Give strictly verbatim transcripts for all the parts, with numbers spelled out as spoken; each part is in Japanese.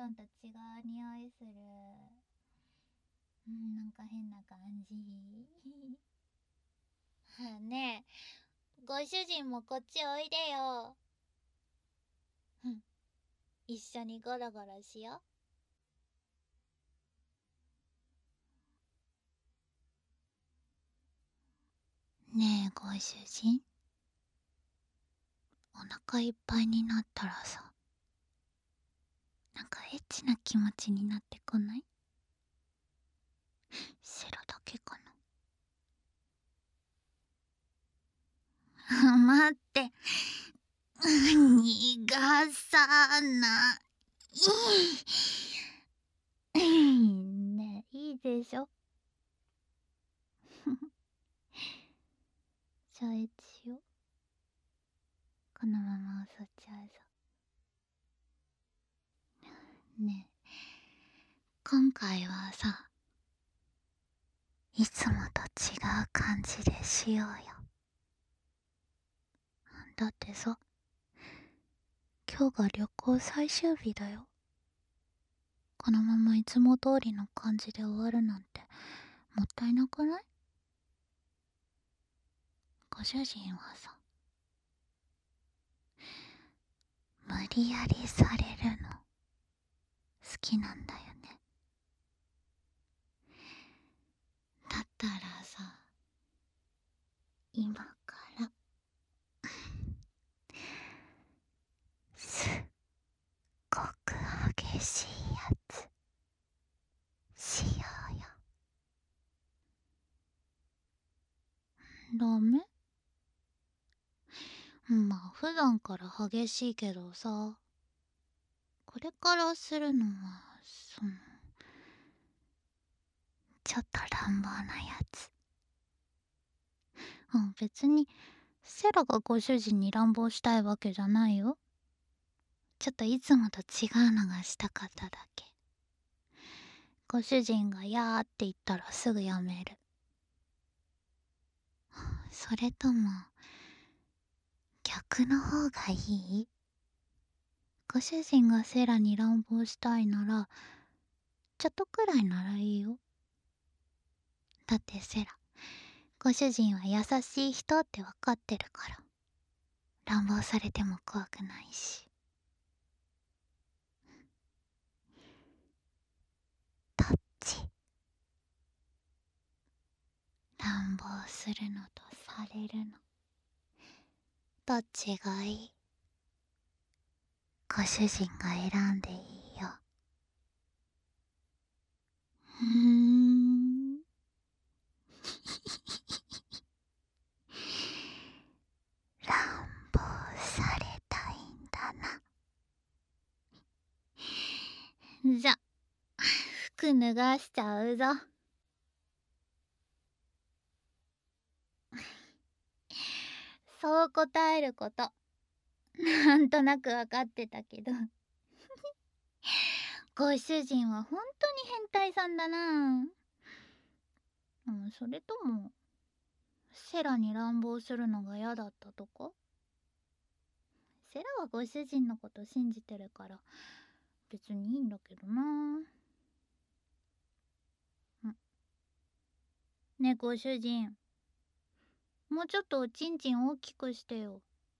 トンと違う匂いする。うん、なんか変な感じ。ねえ、ご主人もこっちおいでよ。うん、一緒にゴロゴロしよう。ねえ、ご主人。お腹いっぱいになったらさ、なんかエッチな気持ちになってこない？セロだけかな。待って。逃がさない。ねえ、いいでしょ。じゃあエッチしよう。このまま襲っちゃうぞ。ねえ、今回はさ、いつもと違う感じでしようよ。だってさ、今日が旅行最終日だよ。このままいつも通りの感じで終わるなんてもったいなくない？ご主人はさ、無理やりされるの好きなんだよね。だったらさ、今からすっごく激しいやつしようよ。ダメ？まあ普段から激しいけどさ、これからするのはそのちょっと乱暴なやつ。うん、別にセラがご主人に乱暴したいわけじゃないよ。ちょっといつもと違うのがしたかっただけ。ご主人がやーって言ったらすぐやめる。それとも逆の方がいい？ご主人がセラに乱暴したいならちょっとくらいならいいよ。だってセラ、ご主人は優しい人ってわかってるから、乱暴されても怖くないし。どっち？乱暴するのとされるの、どっちがいい？ご主人が選んでいいよ。ふーん。乱暴されたいんだな。じゃ、服脱がしちゃうぞ。そう答えること、なんとなくわかってたけど。ご主人は本当に変態さんだな。うん、それとも、セラに乱暴するのが嫌だったとか？セラはご主人のこと信じてるから別にいいんだけどな。んねえご主人、もうちょっとおちんちん大きくしてよ。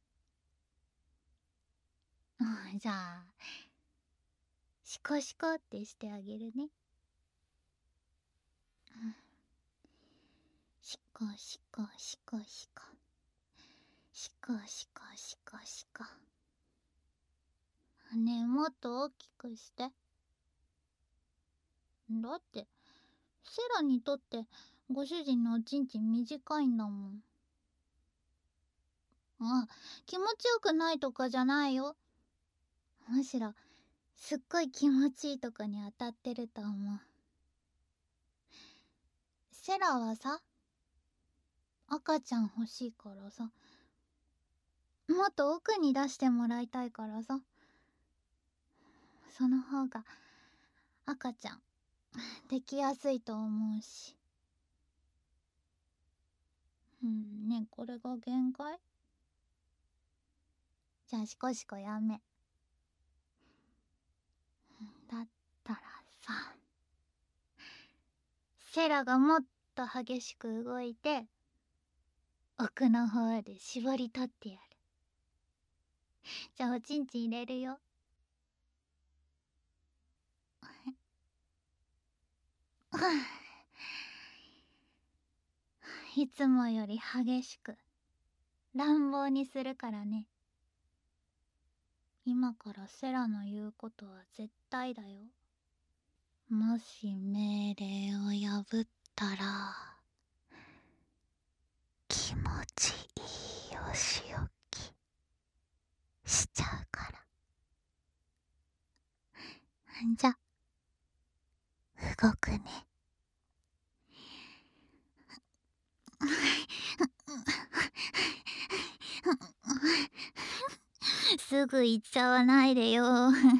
じゃあシコシコってしてあげるね。シコシコシコシコシコシコシコシコ。ねえもっと大きくして。だってセラにとってご主人のおちんちん短いんだもん。あ、気持ちよくないとかじゃないよ。むしろすっごい気持ちいいとこに当たってると思う。セラはさ、赤ちゃん欲しいからさ、もっと奥に出してもらいたいからさ、その方が赤ちゃんできやすいと思うし。うんね、これが限界？じゃあシコシコやめ。だたらさ、セラがもっと激しく動いて奥の方で絞り取ってやる。じゃあおちんちん入れるよ。いつもより激しく乱暴にするからね。今からセラの言うことは絶対だよ。もし命令を破ったら気持ちいいお仕置きしちゃうから。じゃ動くね。すぐ行っちゃわないでよ。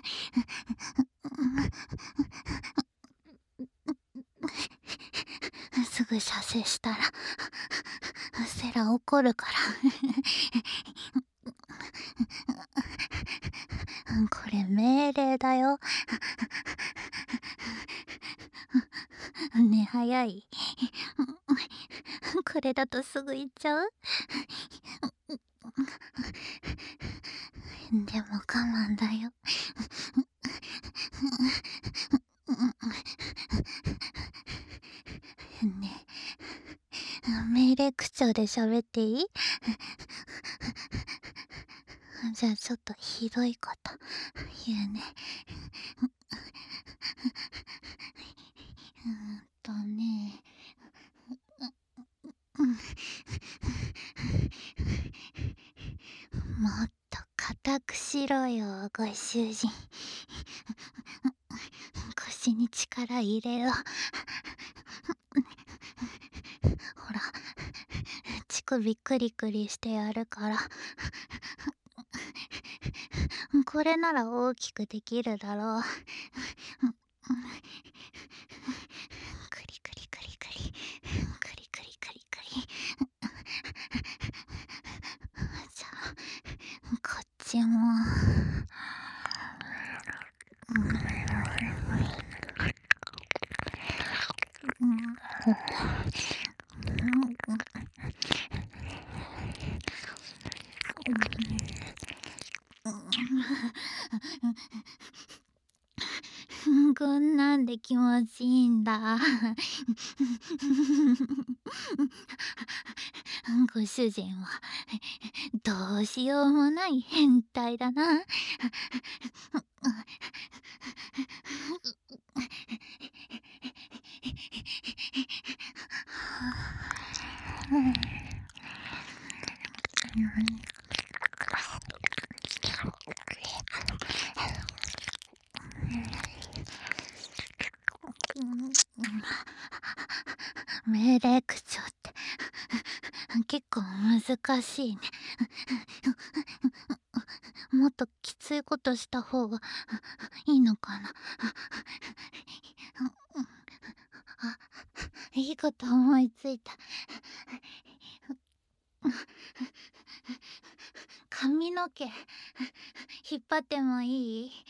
すぐ射精したらセラ怒るから。これ命令だよ。ね、早い。これだとすぐ行っちゃう。でも我慢だよ。ねえ、命令口調で喋っていい？じゃあちょっとひどいこと言うね。うーんとね、もっと固くしろよ、ご主人。腰に力入れろ。ほら、乳首クリクリしてやるから。これなら大きくできるだろう。クリクリクリクリクリクリクリクリ。じゃあこっちも。こんなんで気持ちいいんだ。ご主人はどうしようもない変態だな。命令口調って結構難しいね。もっときついことした方がいいのかな。あ、いいこと思いついた。髪の毛引っ張ってもいい？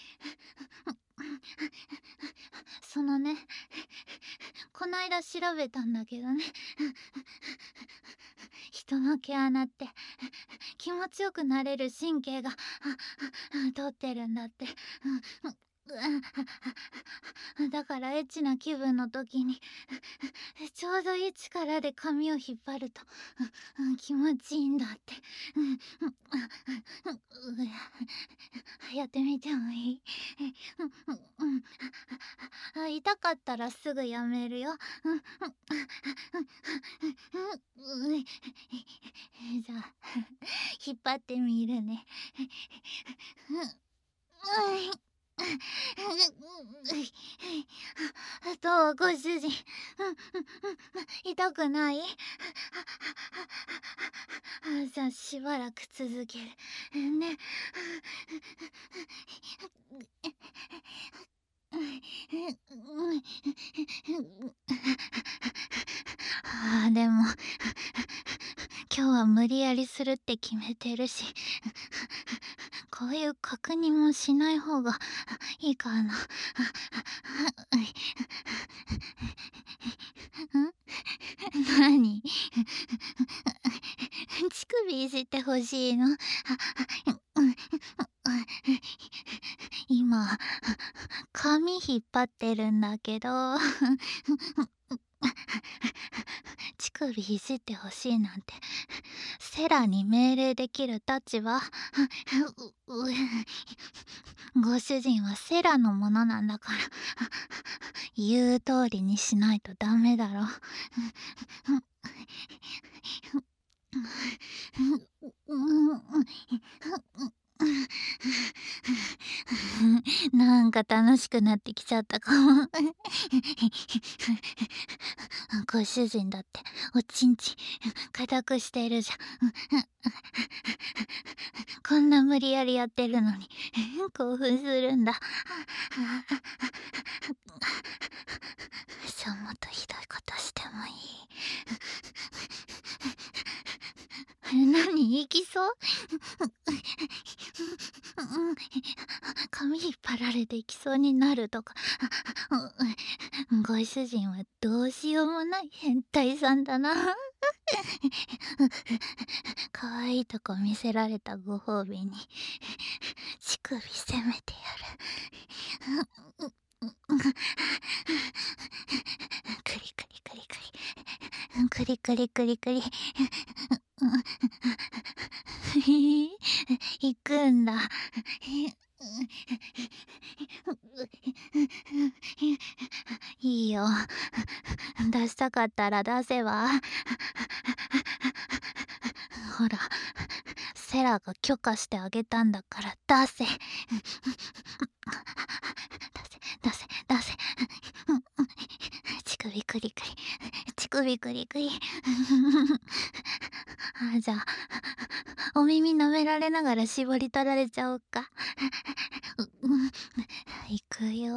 そのね、こないだ調べたんだけどね、人の毛穴って気持ちよくなれる神経が通ってるんだって。だからエッチな気分の時にちょうどいい力で髪を引っ張ると気持ちいいんだって。やってみてもいい？痛かったらすぐやめるよ。じゃあ引っ張ってみるね。どう、ご主人。痛くない？じゃあしばらく続けるね。あーでも今日は無理やりするって決めてるし、こういう確認もしない方がいいかな。 なに乳首いじってほしいの？今髪引っ張ってるんだけど乳首いじってほしいなんてセラに命令できる立場？ご主人はセラのものなんだから言う通りにしないとダメだろ。なんか楽しくなってきちゃったかも。ご主人だっておちんち固くしてるじゃん。こんな無理やりやってるのに興奮するんだ。じゃあもっとひどいことしてもいい？何、行きそう？髪引っ張られていきそうになるとか。ご主人はどうしようもない変態さんだな。可愛いとこ見せられたご褒美に乳首攻めてやる。クリクリクリクリクリクリクリクリ行くんだ。いいよ、出したかったら出せば。ほら、セラが許可してあげたんだから出せ。出せ出せ出せ。乳首クリクリ乳首クリクリ。あ、じゃあお耳舐められながら絞り取られちゃおうか。いくよ。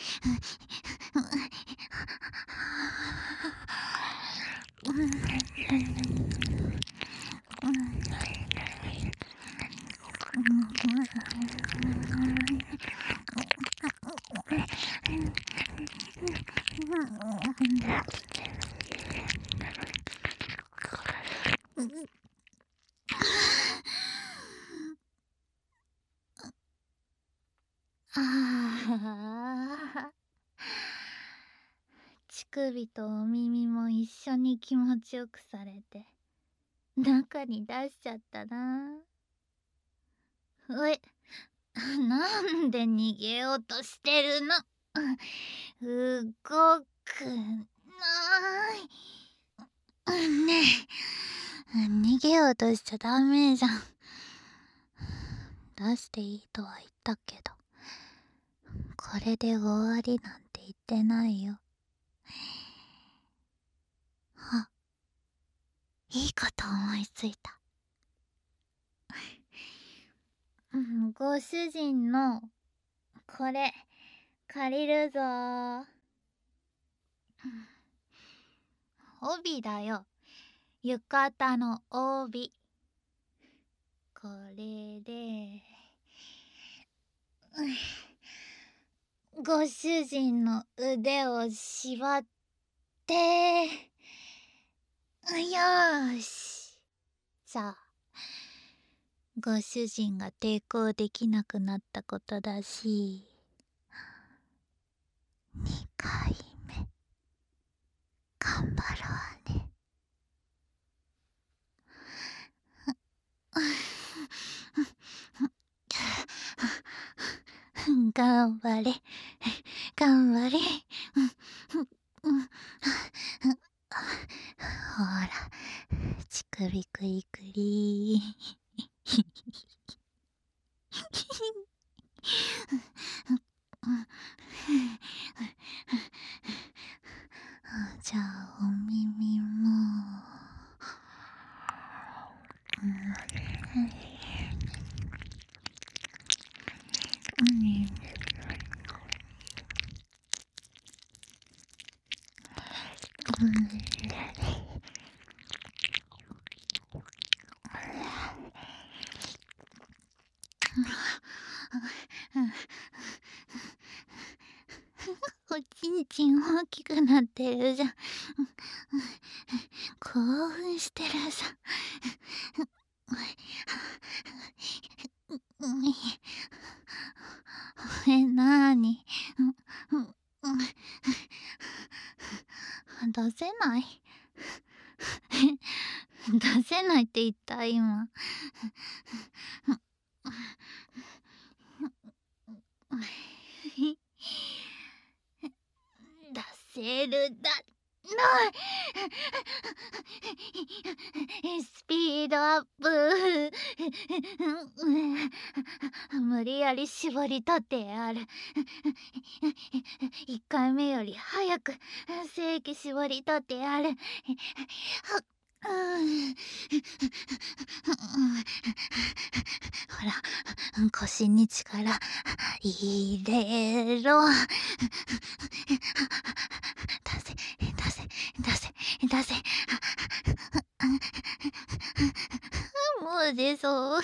ああ、乳首とお耳も一緒に気持ちよくされて中に出しちゃったな。え、なんで逃げようとしてるの？動くない。ねえ、逃げようとしちゃダメじゃん。出していいとは言ったけど、これで終わりなんて言ってないよ。あ、いいこと思いついた。うん、ご主人のこれ借りるぞー。帯だよ、浴衣の帯。これでご主人の腕を縛って、よーし。じゃあご主人が抵抗できなくなったことだし、にかいめ頑張ろうね。頑張れ頑張れ。ほら、乳首クリクリ。じゃあお耳も。 ちん大きくなってるじゃん。興奮してるさ。え、なーに？出せない？出せないって言った今。出せるだな。スピードアップ。無理やり絞り取ってやる。一回目より早く正規絞り取ってやる。ほら、腰に力入れろ。出せ出せ出せ出せ。もう出そう。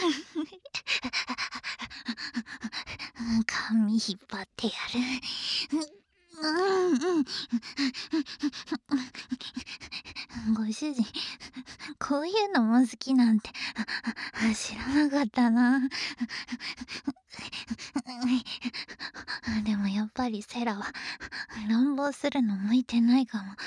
髪引っ張ってやる。うんうん。ご主人、こういうのも好きなんて知らなかったな。でもやっぱりセラは乱暴するの向いてないかも。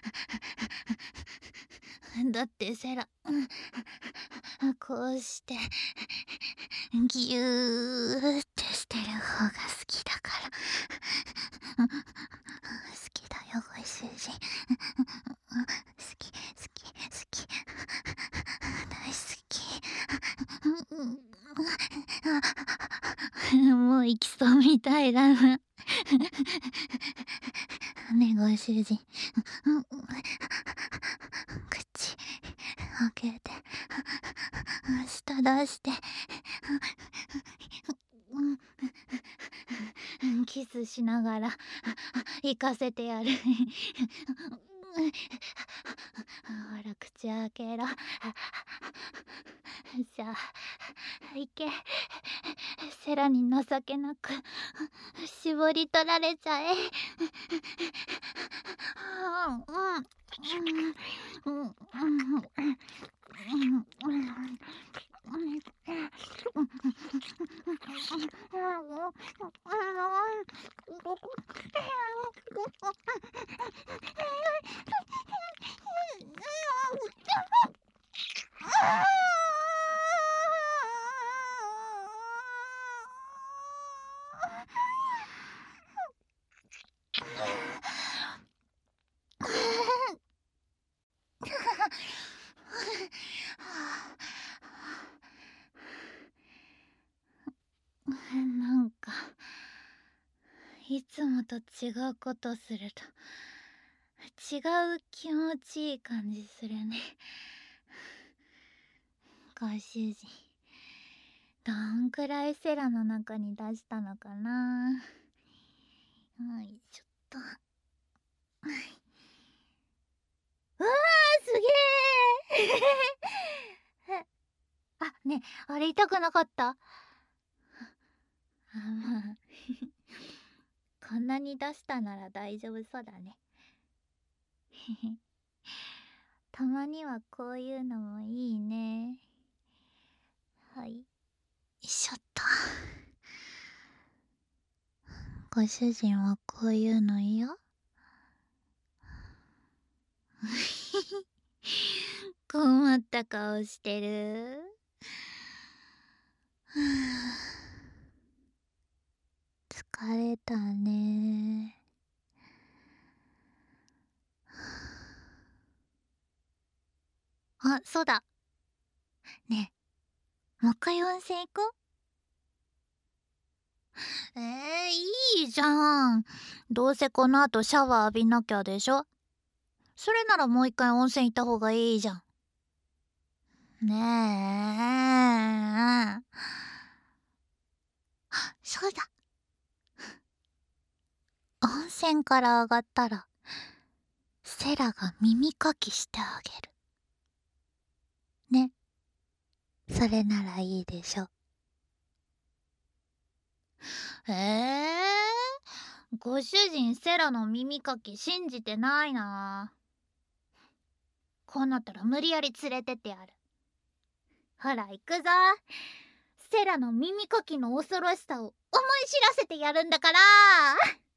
だってセラ、こうしてギューってしてる方が好きだから。好きだよご主人。好き好き好き大好き。もう行きそうみたいだな。ねご主人、口開けて舌出してキスしながら行かせてやる。ほら口開けろ。さあ行け。セラに情けなく絞り取られちゃえ。なんかいつもと違うことすると違う気持ちいい感じするね。ご主人、どんくらいセラの中に出したのかな。よいしょっと。うわーすげーあ、ね、あれ痛くなかった？あ、まあこんなに出したなら大丈夫そうだね。たまにはこういうのもいいね。はい、よいしょっと。ご主人はこういうの嫌？困った顔してる。疲れたね。あ、そうだ。ねえ、もう一回温泉行こう。えー、いいじゃん。どうせこの後シャワー浴びなきゃでしょ。それならもう一回温泉行った方がいいじゃん。ねえ。そうだ。温泉から上がったらセラが耳かきしてあげるね。それならいいでしょ。えー、 ご主人セラの耳かき信じてないな。こうなったら無理やり連れてってやる。ほら行くぞ。セラの耳かきの恐ろしさを思い知らせてやるんだから。